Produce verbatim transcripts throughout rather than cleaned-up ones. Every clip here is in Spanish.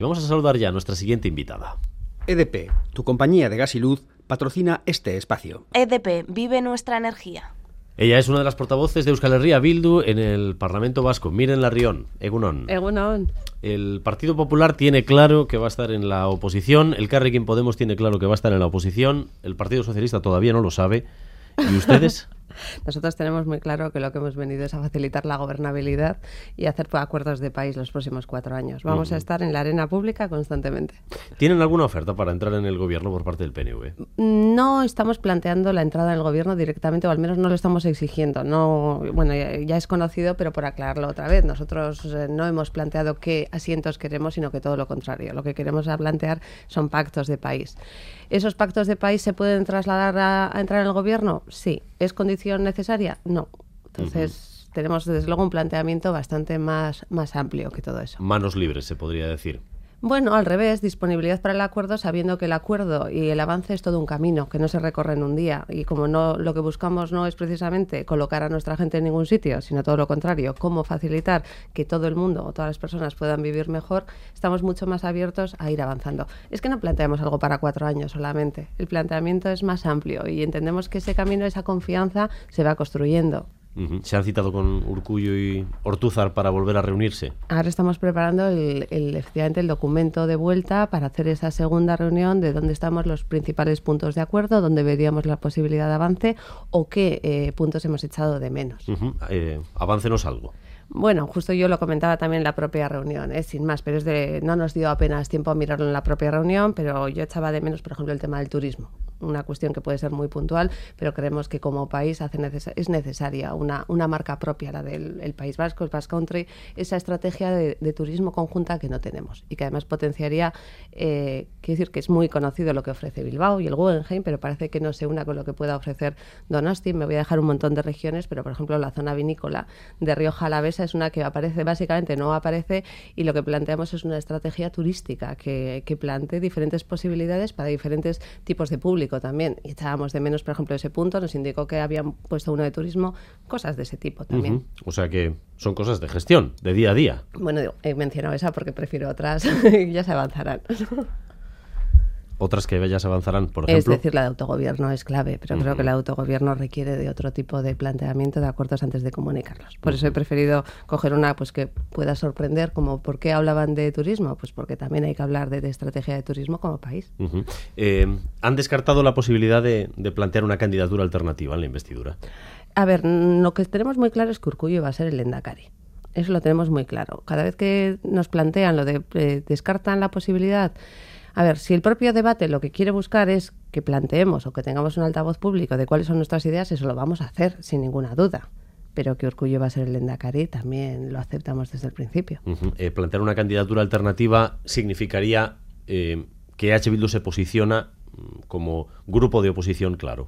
Vamos a saludar ya a nuestra siguiente invitada. E D P, tu compañía de gas y luz, patrocina este espacio. E D P, vive nuestra energía. Ella es una de las portavoces de Euskal Herria Bildu en el Parlamento Vasco. Miren Larrión, Egunon. Egunon. El Partido Popular tiene claro que va a estar en la oposición, el Elkarrekin Podemos tiene claro que va a estar en la oposición, el Partido Socialista todavía no lo sabe. ¿Y ustedes? Nosotros tenemos muy claro que lo que hemos venido es a facilitar la gobernabilidad y hacer acuerdos de país los próximos cuatro años. Vamos uh-huh. a estar en la arena pública constantemente. ¿Tienen alguna oferta para entrar en el gobierno por parte del P N V? No estamos planteando la entrada en el gobierno directamente, o al menos no lo estamos exigiendo. No, bueno, ya, ya es conocido, pero por aclararlo otra vez, nosotros eh, no hemos planteado qué asientos queremos, sino que todo lo contrario. Lo que queremos plantear son pactos de país. ¿Esos pactos de país se pueden trasladar a, a entrar en el gobierno? Sí. ¿Es condición necesaria? No. Entonces, uh-huh. tenemos desde luego un planteamiento bastante más, más amplio que todo eso. Manos libres, se podría decir. Bueno, al revés, disponibilidad para el acuerdo, sabiendo que el acuerdo y el avance es todo un camino, que no se recorre en un día. Y como no, lo que buscamos no es precisamente colocar a nuestra gente en ningún sitio, sino todo lo contrario, cómo facilitar que todo el mundo o todas las personas puedan vivir mejor, estamos mucho más abiertos a ir avanzando. Es que no planteamos algo para cuatro años solamente. El planteamiento es más amplio y entendemos que ese camino, esa confianza, se va construyendo. Uh-huh. ¿Se han citado con Urkullu y Ortúzar para volver a reunirse? Ahora estamos preparando el, el, efectivamente el documento de vuelta para hacer esa segunda reunión de dónde estamos los principales puntos de acuerdo, dónde veríamos la posibilidad de avance o qué eh, puntos hemos echado de menos. Uh-huh. Eh, aváncenos algo. Bueno, justo yo lo comentaba también en la propia reunión, ¿eh? sin más, pero es de, no nos dio apenas tiempo a mirarlo en la propia reunión, pero yo echaba de menos, por ejemplo, el tema del turismo. Una cuestión que puede ser muy puntual, pero creemos que como país hace neces- es necesaria una, una marca propia, la del el País Vasco, el Basque Country, esa estrategia de, de turismo conjunta que no tenemos y que además potenciaría, eh, quiero decir que es muy conocido lo que ofrece Bilbao y el Guggenheim, pero parece que no se una con lo que pueda ofrecer Donosti. Me voy a dejar un montón de regiones, pero por ejemplo la zona vinícola de Rioja Alavesa es una que aparece, básicamente no aparece, y lo que planteamos es una estrategia turística que, que plantee diferentes posibilidades para diferentes tipos de público también, y echábamos de menos, por ejemplo, ese punto, nos indicó que habían puesto uno de turismo, cosas de ese tipo también. Uh-huh. O sea que son cosas de gestión, de día a día. Bueno, digo, he mencionado esa porque prefiero otras, ya se avanzarán. Otras que ya se avanzarán, por ejemplo. Es decir, la de autogobierno es clave, pero uh-huh. creo que el autogobierno requiere de otro tipo de planteamiento de acuerdos antes de comunicarlos. Por uh-huh. eso he preferido coger una pues que pueda sorprender, como ¿por qué hablaban de turismo? Pues porque también hay que hablar de, de estrategia de turismo como país. Uh-huh. Eh, ¿Han descartado la posibilidad de, de plantear una candidatura alternativa en la investidura? A ver, lo que tenemos muy claro es que Urkullu va a ser el lehendakari. Eso lo tenemos muy claro. Cada vez que nos plantean lo de eh, descartan la posibilidad. A ver, si el propio debate lo que quiere buscar es que planteemos o que tengamos un altavoz público de cuáles son nuestras ideas, eso lo vamos a hacer sin ninguna duda. Pero que Urkullu va a ser el lehendakari también lo aceptamos desde el principio. Uh-huh. Eh, plantear una candidatura alternativa significaría eh, que H. Bildu se posiciona como grupo de oposición claro.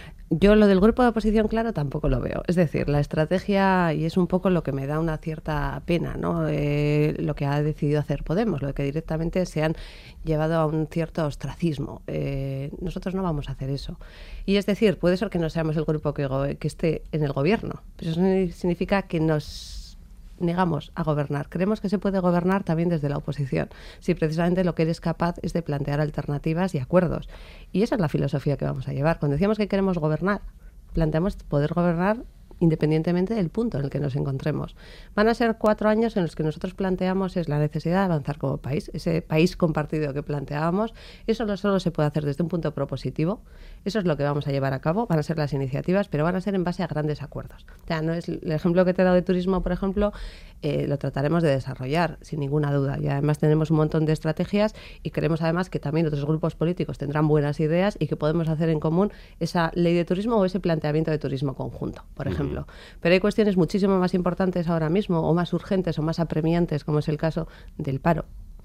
Yo lo del grupo de oposición, claro, tampoco lo veo. Es decir, la estrategia, y es un poco lo que me da una cierta pena, ¿no? Eh, lo que ha decidido hacer Podemos, lo de que directamente se han llevado a un cierto ostracismo. Eh, nosotros no vamos a hacer eso. Y es decir, puede ser que no seamos el grupo que, que esté en el gobierno, pero eso significa que nos negamos a gobernar. Creemos que se puede gobernar también desde la oposición, si precisamente lo que eres capaz es de plantear alternativas y acuerdos. Y esa es la filosofía que vamos a llevar. Cuando decíamos que queremos gobernar, planteamos poder gobernar independientemente del punto en el que nos encontremos. Van a ser cuatro años en los que nosotros planteamos es la necesidad de avanzar como país, ese país compartido que planteábamos. Eso no solo se puede hacer desde un punto propositivo, eso es lo que vamos a llevar a cabo, van a ser las iniciativas, pero van a ser en base a grandes acuerdos. O sea, no es el ejemplo que te he dado de turismo, por ejemplo, eh, lo trataremos de desarrollar, sin ninguna duda. Y además tenemos un montón de estrategias y creemos además que también otros grupos políticos tendrán buenas ideas y que podemos hacer en común esa ley de turismo o ese planteamiento de turismo conjunto, por ejemplo. Uh-huh. Pero hay cuestiones muchísimo más importantes ahora mismo, o más urgentes o más apremiantes, como es el caso del paro,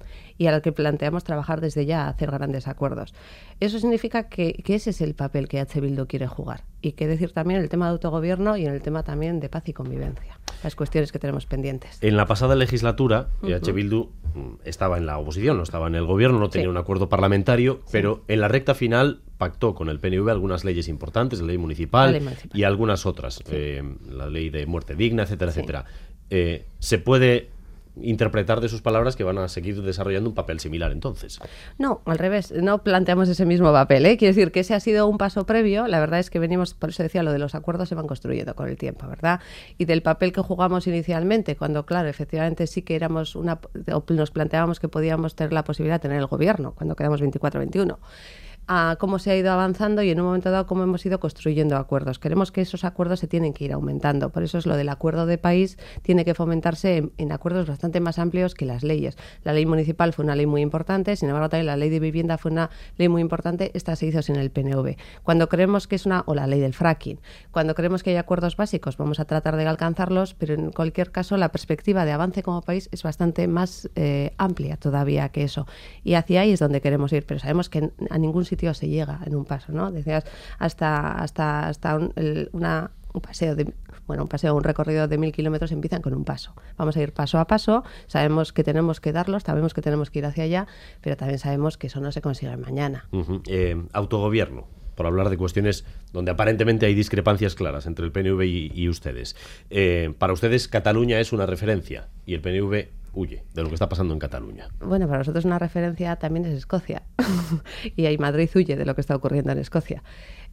y a lo que planteamos trabajar desde ya a hacer grandes acuerdos. Eso significa que, que ese es el papel que H. Bildu quiere jugar. Y que decir también el tema de autogobierno y en el tema también de paz y convivencia, las cuestiones que tenemos pendientes. En la pasada legislatura, uh-huh. H. Bildu estaba en la oposición, no estaba en el gobierno, no tenía sí. un acuerdo parlamentario, sí. pero en la recta final pactó con el P N V algunas leyes importantes, la ley municipal, la ley municipal. Y algunas otras, sí. eh, la ley de muerte digna, etcétera, sí. etcétera. Eh, ¿Se puede interpretar de sus palabras que van a seguir desarrollando un papel similar entonces. No, al revés, no planteamos ese mismo papel, ¿eh? Quiere decir que ese ha sido un paso previo. La verdad es que venimos, por eso decía, lo de los acuerdos se van construyendo con el tiempo, ¿verdad? Y del papel que jugamos inicialmente, cuando, claro, efectivamente sí que éramos una, o nos planteábamos que podíamos tener la posibilidad de tener el gobierno, cuando quedamos veinticuatro veintiuno. A cómo se ha ido avanzando y en un momento dado cómo hemos ido construyendo acuerdos. Queremos que esos acuerdos se tienen que ir aumentando. Por eso es lo del acuerdo de país, tiene que fomentarse en, en acuerdos bastante más amplios que las leyes. La ley municipal fue una ley muy importante, sin embargo también la ley de vivienda fue una ley muy importante, esta se hizo sin el P N V. Cuando creemos que es una, o la ley del fracking, cuando creemos que hay acuerdos básicos vamos a tratar de alcanzarlos, pero en cualquier caso la perspectiva de avance como país es bastante más eh, amplia todavía que eso. Y hacia ahí es donde queremos ir, pero sabemos que a ningún sitio se llega en un paso, ¿no? Decías hasta hasta hasta un, el, una un paseo de bueno un paseo un recorrido de mil kilómetros empiezan con un paso. Vamos a ir paso a paso. Sabemos que tenemos que darlos, sabemos que tenemos que ir hacia allá, pero también sabemos que eso no se consigue mañana. Uh-huh. Eh, autogobierno, por hablar de cuestiones donde aparentemente hay discrepancias claras entre el P N V y, y ustedes. Eh, para ustedes Cataluña es una referencia y el P N V huye de lo que está pasando en Cataluña. Bueno, para nosotros una referencia también es Escocia y ahí Madrid huye de lo que está ocurriendo en Escocia.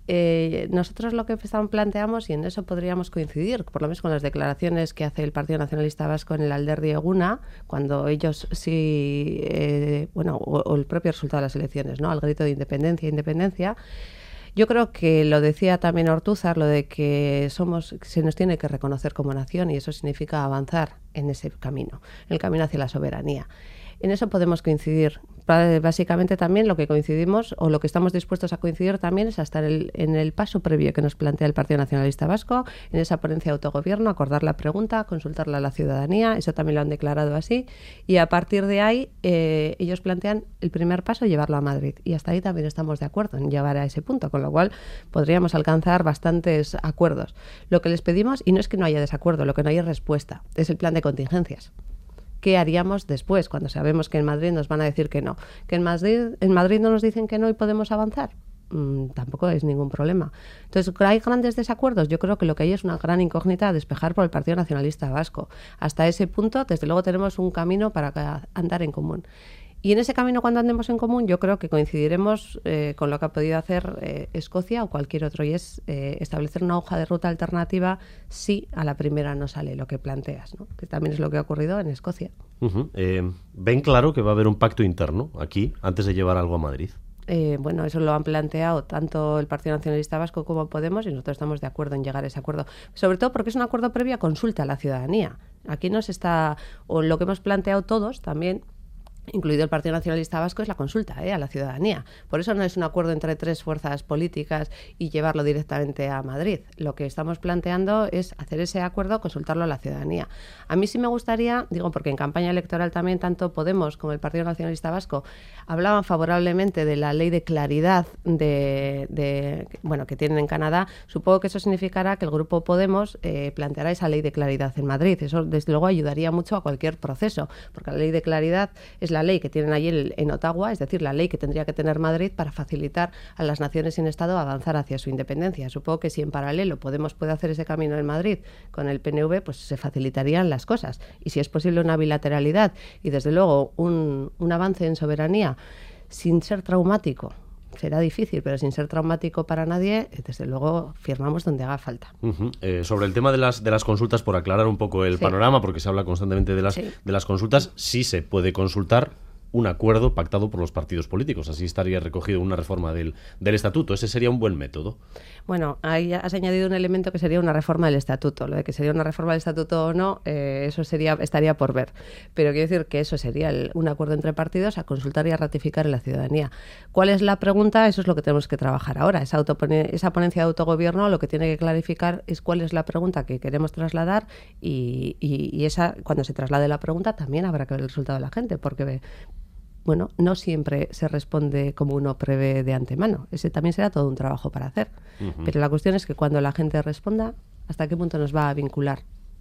Eh, nosotros lo que planteamos, y en eso podríamos coincidir, por lo menos con las declaraciones que hace el Partido Nacionalista Vasco en el Alderdi Eguna, cuando ellos sí, eh, bueno, o, o el propio resultado de las elecciones, ¿no? Al grito de independencia, independencia. Yo creo que lo decía también Ortúzar, lo de que somos, se nos tiene que reconocer como nación y eso significa avanzar en ese camino, en el camino hacia la soberanía. En eso podemos coincidir. Básicamente también lo que coincidimos o lo que estamos dispuestos a coincidir también es hasta en el, en el paso previo que nos plantea el Partido Nacionalista Vasco, en esa ponencia de autogobierno, acordar la pregunta, consultarla a la ciudadanía, eso también lo han declarado así, y a partir de ahí eh, ellos plantean el primer paso, llevarlo a Madrid, y hasta ahí también estamos de acuerdo en llevar a ese punto, con lo cual podríamos alcanzar bastantes acuerdos. Lo que les pedimos, y no es que no haya desacuerdo, lo que no hay es respuesta, es el plan de contingencias. ¿Qué haríamos después cuando sabemos que en Madrid nos van a decir que no? ¿Que en Madrid, en Madrid no nos dicen que no y podemos avanzar? Mm, tampoco es ningún problema. Entonces, ¿hay grandes desacuerdos? Yo creo que lo que hay es una gran incógnita a despejar por el Partido Nacionalista Vasco. Hasta ese punto, desde luego, tenemos un camino para andar en común. Y en ese camino, cuando andemos en común, yo creo que coincidiremos eh, con lo que ha podido hacer eh, Escocia o cualquier otro, y es eh, establecer una hoja de ruta alternativa si a la primera no sale lo que planteas, ¿no? Que también es lo que ha ocurrido en Escocia. Uh-huh. Eh, ¿Ven claro que va a haber un pacto interno aquí antes de llevar algo a Madrid? Eh, bueno, eso lo han planteado tanto el Partido Nacionalista Vasco como Podemos y nosotros estamos de acuerdo en llegar a ese acuerdo. Sobre todo porque es un acuerdo previo a consulta a la ciudadanía. Aquí nos está, o lo que hemos planteado todos también, incluido el Partido Nacionalista Vasco, es la consulta ¿eh? a la ciudadanía. Por eso no es un acuerdo entre tres fuerzas políticas y llevarlo directamente a Madrid. Lo que estamos planteando es hacer ese acuerdo, consultarlo a la ciudadanía. A mí sí me gustaría, digo, porque en campaña electoral también tanto Podemos como el Partido Nacionalista Vasco hablaban favorablemente de la ley de claridad de, de bueno, que tienen en Canadá. Supongo que eso significará que el grupo Podemos eh, planteará esa ley de claridad en Madrid. Eso, desde luego, ayudaría mucho a cualquier proceso, porque la ley de claridad es la ley que tienen allí en Ottawa, es decir, la ley que tendría que tener Madrid para facilitar a las naciones sin Estado avanzar hacia su independencia. Supongo que si en paralelo Podemos puede hacer ese camino en Madrid con el P N V, pues se facilitarían las cosas. Y si es posible una bilateralidad y, desde luego, un, un avance en soberanía sin ser traumático, será difícil, pero sin ser traumático para nadie, desde luego firmamos donde haga falta. Uh-huh. Eh, sobre el tema de las de las consultas, por aclarar un poco el sí. panorama, porque se habla constantemente de las, sí. de las consultas, sí se puede consultar un acuerdo pactado por los partidos políticos. Así estaría recogido una reforma del, del estatuto. Ese sería un buen método. Bueno, ahí has añadido un elemento que sería una reforma del estatuto. Lo de que sería una reforma del estatuto o no, eh, eso sería estaría por ver. Pero quiero decir que eso sería el, un acuerdo entre partidos a consultar y a ratificar en la ciudadanía. ¿Cuál es la pregunta? Eso es lo que tenemos que trabajar ahora. Esa, autopone, esa ponencia de autogobierno lo que tiene que clarificar es cuál es la pregunta que queremos trasladar y, y, y esa, cuando se traslade la pregunta también habrá que ver el resultado de la gente, porque bueno, no siempre se responde como uno prevé de antemano. Ese también será todo un trabajo para hacer. Uh-huh. Pero la cuestión es que cuando la gente responda, ¿hasta qué punto nos va a vincular?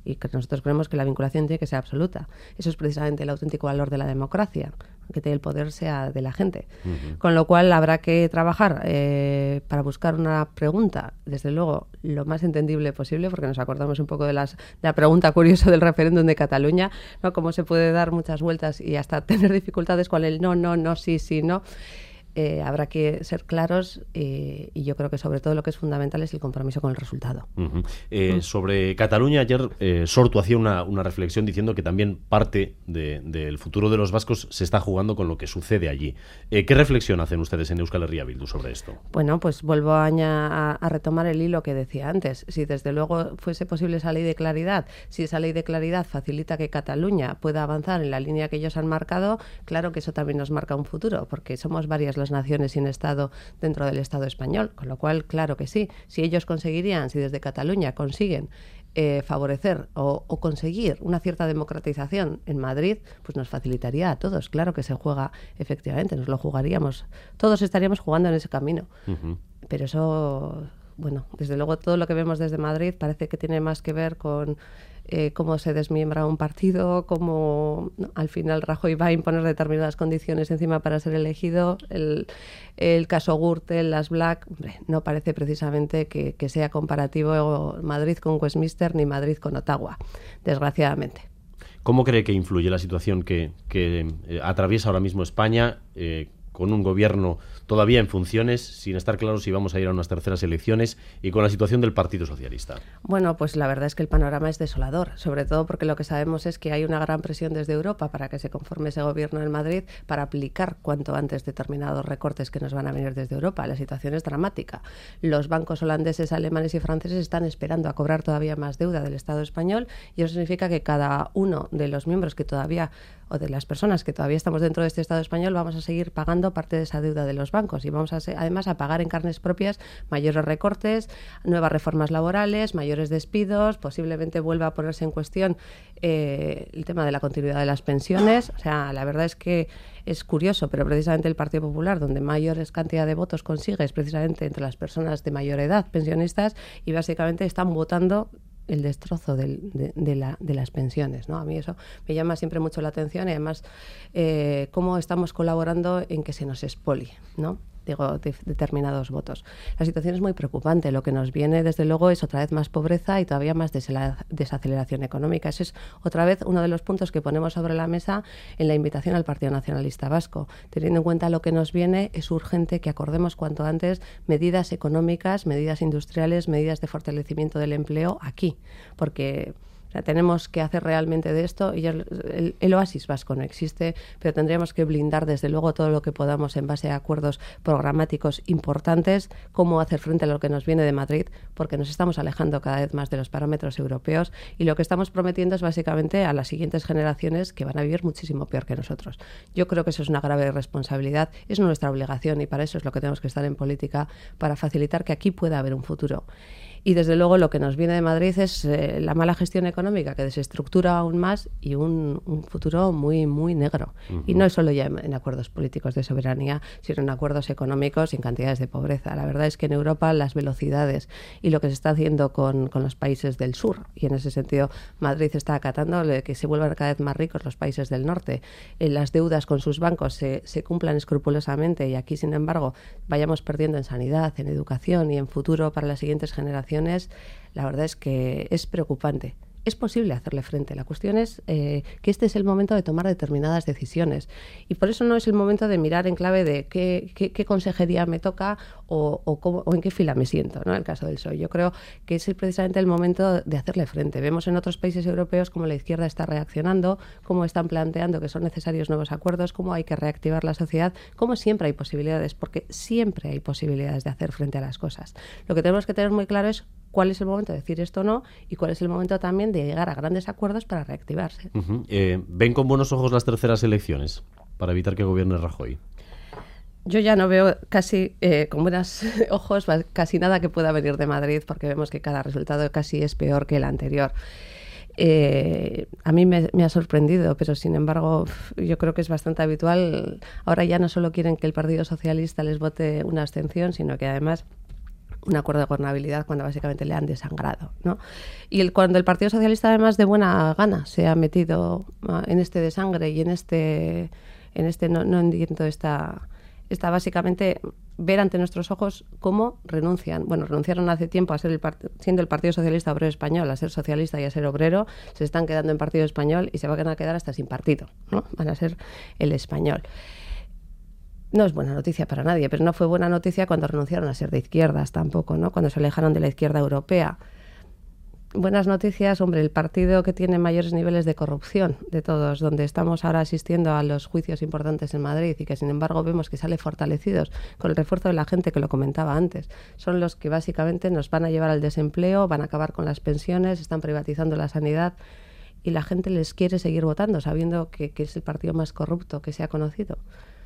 y que nosotros creemos que la vinculación tiene que ser absoluta. Eso es precisamente el auténtico valor de la democracia, que el poder sea de la gente. Uh-huh. Con lo cual habrá que trabajar eh, para buscar una pregunta, desde luego, lo más entendible posible, porque nos acordamos un poco de, las, de la pregunta curiosa del referéndum de Cataluña, ¿no? Cómo se puede dar muchas vueltas y hasta tener dificultades con el no, no, no, sí, sí, no. Eh, habrá que ser claros eh, y yo creo que sobre todo lo que es fundamental es el compromiso con el resultado. Uh-huh. Eh, uh-huh. Sobre Cataluña, ayer eh, Sortu hacía una, una reflexión diciendo que también parte de, del futuro de los vascos se está jugando con lo que sucede allí. Eh, ¿Qué reflexión hacen ustedes en Euskal Herria Bildu sobre esto? Bueno, pues vuelvo a, a, a retomar el hilo que decía antes. Si desde luego fuese posible esa ley de claridad, si esa ley de claridad facilita que Cataluña pueda avanzar en la línea que ellos han marcado, claro que eso también nos marca un futuro, porque somos varias las naciones sin Estado dentro del Estado español, con lo cual, claro que sí, si ellos conseguirían, si desde Cataluña consiguen eh, favorecer o, o conseguir una cierta democratización en Madrid, pues nos facilitaría a todos, claro que se juega efectivamente, nos lo jugaríamos, todos estaríamos jugando en ese camino, uh-huh. Pero eso, bueno, desde luego todo lo que vemos desde Madrid parece que tiene más que ver con Eh, cómo se desmiembra un partido, cómo no, al final Rajoy va a imponer determinadas condiciones encima para ser elegido. El, el caso Gürtel, las Black, hombre, no parece precisamente que, que sea comparativo Madrid con Westminster ni Madrid con Ottawa, desgraciadamente. ¿Cómo cree que influye la situación que, que eh, atraviesa ahora mismo España eh, con un gobierno todavía en funciones, sin estar claro si vamos a ir a unas terceras elecciones y con la situación del Partido Socialista? Bueno, pues la verdad es que el panorama es desolador, sobre todo porque lo que sabemos es que hay una gran presión desde Europa para que se conforme ese gobierno en Madrid para aplicar cuanto antes determinados recortes que nos van a venir desde Europa. La situación es dramática. Los bancos holandeses, alemanes y franceses están esperando a cobrar todavía más deuda del Estado español y eso significa que cada uno de los miembros que todavía o de las personas que todavía estamos dentro de este Estado español vamos a seguir pagando parte de esa deuda de los bancos y vamos a ser, además a pagar en carnes propias mayores recortes, nuevas reformas laborales, mayores despidos, posiblemente vuelva a ponerse en cuestión eh, el tema de la continuidad de las pensiones. O sea, la verdad es que es curioso, pero precisamente el Partido Popular, donde mayores cantidad de votos consigue, es precisamente entre las personas de mayor edad, pensionistas, y básicamente están votando el destrozo del, de, de, la, de las pensiones, ¿no? A mí eso me llama siempre mucho la atención y además eh, cómo estamos colaborando en que se nos expolie, ¿no? Digo, de, determinados votos. La situación es muy preocupante. Lo que nos viene, desde luego, es otra vez más pobreza y todavía más desela, desaceleración económica. Ese es otra vez uno de los puntos que ponemos sobre la mesa en la invitación al Partido Nacionalista Vasco. Teniendo en cuenta lo que nos viene, es urgente que acordemos cuanto antes medidas económicas, medidas industriales, medidas de fortalecimiento del empleo aquí, porque o sea, tenemos que hacer realmente de esto, y el, el, el oasis vasco no existe, pero tendríamos que blindar desde luego todo lo que podamos en base a acuerdos programáticos importantes, cómo hacer frente a lo que nos viene de Madrid, porque nos estamos alejando cada vez más de los parámetros europeos y lo que estamos prometiendo es básicamente a las siguientes generaciones que van a vivir muchísimo peor que nosotros. Yo creo que eso es una grave responsabilidad, es nuestra obligación y para eso es lo que tenemos que estar en política, para facilitar que aquí pueda haber un futuro. Y desde luego lo que nos viene de Madrid es eh, la mala gestión económica que desestructura aún más y un, un futuro muy, muy negro. Uh-huh. Y no es solo ya en, en acuerdos políticos de soberanía, sino en acuerdos económicos y en cantidades de pobreza. La verdad es que en Europa las velocidades y lo que se está haciendo con, con los países del sur, y en ese sentido Madrid está acatando que se vuelvan cada vez más ricos los países del norte, eh, las deudas con sus bancos se, se cumplan escrupulosamente y aquí, sin embargo, vayamos perdiendo en sanidad, en educación y en futuro para las siguientes generaciones. La verdad es que es preocupante. Es posible hacerle frente. La cuestión es eh, que este es el momento de tomar determinadas decisiones y por eso no es el momento de mirar en clave de qué, qué, qué consejería me toca o, o, cómo, o en qué fila me siento, ¿no? En el caso del P S O E. Yo creo que es precisamente el momento de hacerle frente. Vemos en otros países europeos cómo la izquierda está reaccionando, cómo están planteando que son necesarios nuevos acuerdos, cómo hay que reactivar la sociedad, cómo siempre hay posibilidades, porque siempre hay posibilidades de hacer frente a las cosas. Lo que tenemos que tener muy claro es cuál es el momento de decir esto o no y cuál es el momento también de llegar a grandes acuerdos para reactivarse. Uh-huh. Eh, ¿Ven con buenos ojos las terceras elecciones para evitar que gobierne Rajoy? Yo ya no veo casi eh, con buenos ojos casi nada que pueda venir de Madrid porque vemos que cada resultado casi es peor que el anterior. Eh, a mí me, me ha sorprendido, pero sin embargo yo creo que es bastante habitual. Ahora ya no solo quieren que el Partido Socialista les vote una abstención, sino que además un acuerdo de gobernabilidad cuando básicamente le han desangrado, ¿no? Y el, cuando el Partido Socialista, además, de buena gana se ha metido uh, en este desangre y en este, en este no, no entiendo esta, esta básicamente ver ante nuestros ojos cómo renuncian. Bueno, renunciaron hace tiempo a ser el part- siendo el Partido Socialista Obrero Español, a ser socialista y a ser obrero, se están quedando en Partido Español y se van a quedar hasta sin partido, ¿no? Van a ser el español. No es buena noticia para nadie, pero no fue buena noticia cuando renunciaron a ser de izquierdas tampoco, ¿no? Cuando se alejaron de la izquierda europea. Buenas noticias, hombre, el partido que tiene mayores niveles de corrupción de todos, donde estamos ahora asistiendo a los juicios importantes en Madrid y que sin embargo vemos que sale fortalecidos con el refuerzo de la gente que lo comentaba antes, son los que básicamente nos van a llevar al desempleo, van a acabar con las pensiones, están privatizando la sanidad y la gente les quiere seguir votando sabiendo que, que es el partido más corrupto que se ha conocido.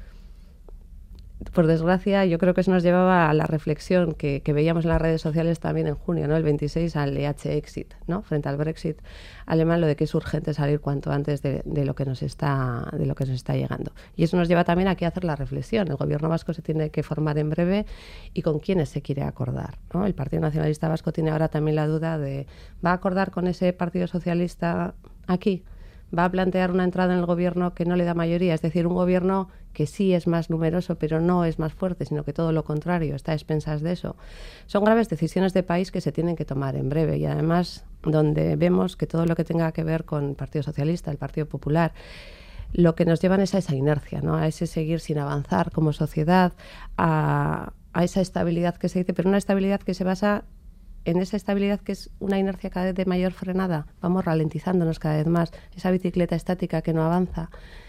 Por desgracia, yo creo que eso nos llevaba a la reflexión que, que veíamos en las redes sociales también en junio, ¿no? El veintiséis, al E H Exit, ¿no? Frente al Brexit alemán, lo de que es urgente salir cuanto antes de, de lo que nos está de lo que nos está llegando. Y eso nos lleva también aquí a hacer la reflexión. El gobierno vasco se tiene que formar en breve y con quiénes se quiere acordar, ¿no? El Partido Nacionalista Vasco tiene ahora también la duda de ¿va a acordar con ese Partido Socialista aquí? ¿Va a plantear una entrada en el gobierno que no le da mayoría? Es decir, un gobierno que sí es más numeroso, pero no es más fuerte, sino que todo lo contrario, está a expensas de eso. Son graves decisiones de país que se tienen que tomar en breve y además donde vemos que todo lo que tenga que ver con el Partido Socialista, el Partido Popular, lo que nos llevan es a esa inercia, ¿no? A ese seguir sin avanzar como sociedad, a, a esa estabilidad que se dice, pero una estabilidad que se basa en esa estabilidad que es una inercia cada vez de mayor frenada, vamos ralentizándonos cada vez más, esa bicicleta estática que no avanza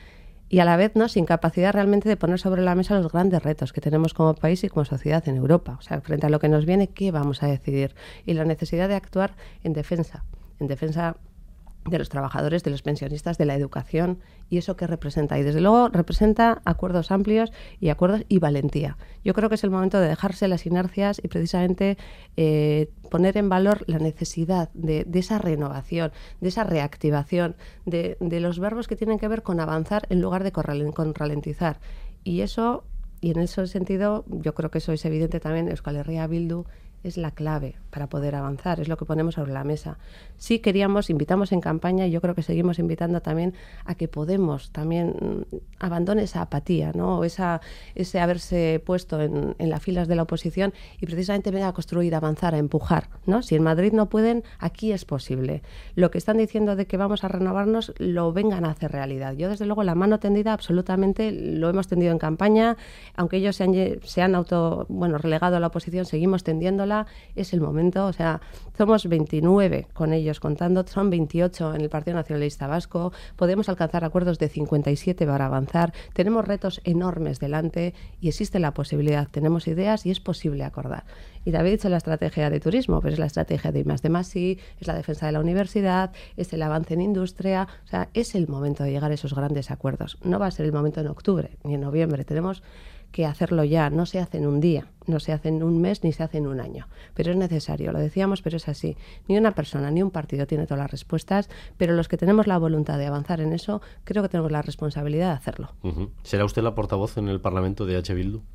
y a la vez no sin capacidad realmente de poner sobre la mesa los grandes retos que tenemos como país y como sociedad en Europa. O sea, frente a lo que nos viene, ¿qué vamos a decidir? Y la necesidad de actuar en defensa, en defensa de los trabajadores, de los pensionistas, de la educación y eso que representa. Y desde luego representa acuerdos amplios y acuerdos y valentía. Yo creo que es el momento de dejarse las inercias y precisamente eh, poner en valor la necesidad de, de esa renovación, de esa reactivación, de, de los verbos que tienen que ver con avanzar en lugar de con ralentizar. Y eso, y en ese sentido, yo creo que eso es evidente también, Euskal Herria Bildu es la clave para poder avanzar, es lo que ponemos sobre la mesa. Sí queríamos, invitamos en campaña y yo creo que seguimos invitando también a que Podemos también abandone esa apatía, ¿no? Esa, ese haberse puesto en, en las filas de la oposición y precisamente venga a construir, a avanzar, a empujar, ¿no? Si en Madrid no pueden, aquí es posible. Lo que están diciendo de que vamos a renovarnos, lo vengan a hacer realidad. Yo desde luego la mano tendida absolutamente lo hemos tendido en campaña, aunque ellos se han, se han auto, bueno, relegado a la oposición, seguimos tendiéndola. Es el momento, o sea, somos veintinueve con ellos contando, son veintiocho en el Partido Nacionalista Vasco, podemos alcanzar acuerdos de cincuenta y siete para avanzar, tenemos retos enormes delante y existe la posibilidad, tenemos ideas y es posible acordar. Y David ha dicho la estrategia de turismo, pero es la estrategia de I más D más I, es la defensa de la universidad, es el avance en industria, o sea, es el momento de llegar a esos grandes acuerdos. No va a ser el momento en octubre ni en noviembre, tenemos que hacerlo ya, no se hace en un día, no se hace en un mes ni se hace en un año, pero es necesario, lo decíamos, pero es así. Ni una persona ni un partido tiene todas las respuestas, pero los que tenemos la voluntad de avanzar en eso, creo que tenemos la responsabilidad de hacerlo. Uh-huh. ¿Será usted la portavoz en el Parlamento de H. Bildu?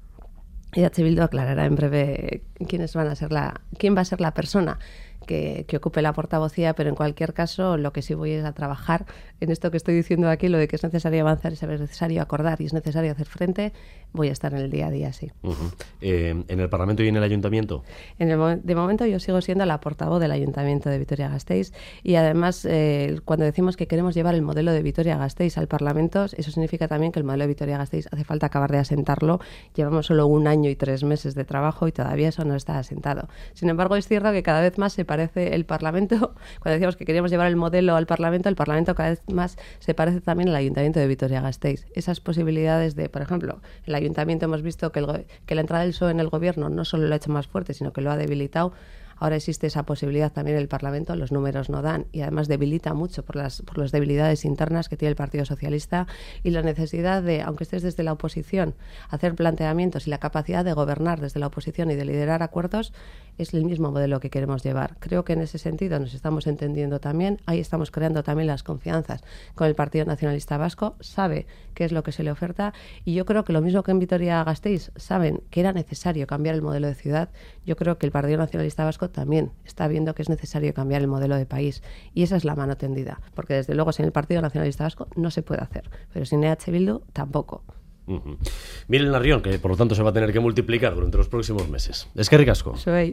Y H. Bildu aclarará en breve quiénes van a ser la, quién va a ser la persona que, que ocupe la portavocía, pero en cualquier caso lo que sí voy es a trabajar en esto que estoy diciendo aquí, lo de que es necesario avanzar, es necesario acordar y es necesario hacer frente, voy a estar en el día a día, sí. Uh-huh. eh, ¿En el Parlamento y en el Ayuntamiento? En el, de momento yo sigo siendo la portavoz del Ayuntamiento de Vitoria-Gasteiz y además eh, cuando decimos que queremos llevar el modelo de Vitoria-Gasteiz al Parlamento, eso significa también que el modelo de Vitoria-Gasteiz hace falta acabar de asentarlo. Llevamos solo un año y tres meses de trabajo y todavía eso no está asentado. Sin embargo, es cierto que cada vez más se parece el Parlamento, cuando decíamos que queríamos llevar el modelo al Parlamento, el Parlamento cada vez más se parece también al Ayuntamiento de Vitoria-Gasteiz. Esas posibilidades de, por ejemplo, el Ayuntamiento hemos visto que, el, que la entrada del P S O E en el gobierno no solo lo ha hecho más fuerte, sino que lo ha debilitado. Ahora existe esa posibilidad también en el Parlamento, los números no dan y además debilita mucho por las, por las debilidades internas que tiene el Partido Socialista y la necesidad de, aunque estés desde la oposición, hacer planteamientos y la capacidad de gobernar desde la oposición y de liderar acuerdos es el mismo modelo que queremos llevar. Creo que en ese sentido nos estamos entendiendo también, ahí estamos creando también las confianzas con el Partido Nacionalista Vasco, sabe qué es lo que se le oferta y yo creo que lo mismo que en Vitoria-Gasteiz saben que era necesario cambiar el modelo de ciudad, yo creo que el Partido Nacionalista Vasco también está viendo que es necesario cambiar el modelo de país y esa es la mano tendida, porque desde luego sin el Partido Nacionalista Vasco no se puede hacer, pero sin E H Bildu tampoco. Uh-huh. Miren Larrión, que por lo tanto se va a tener que multiplicar durante los próximos meses. Es que ricasco. Soy.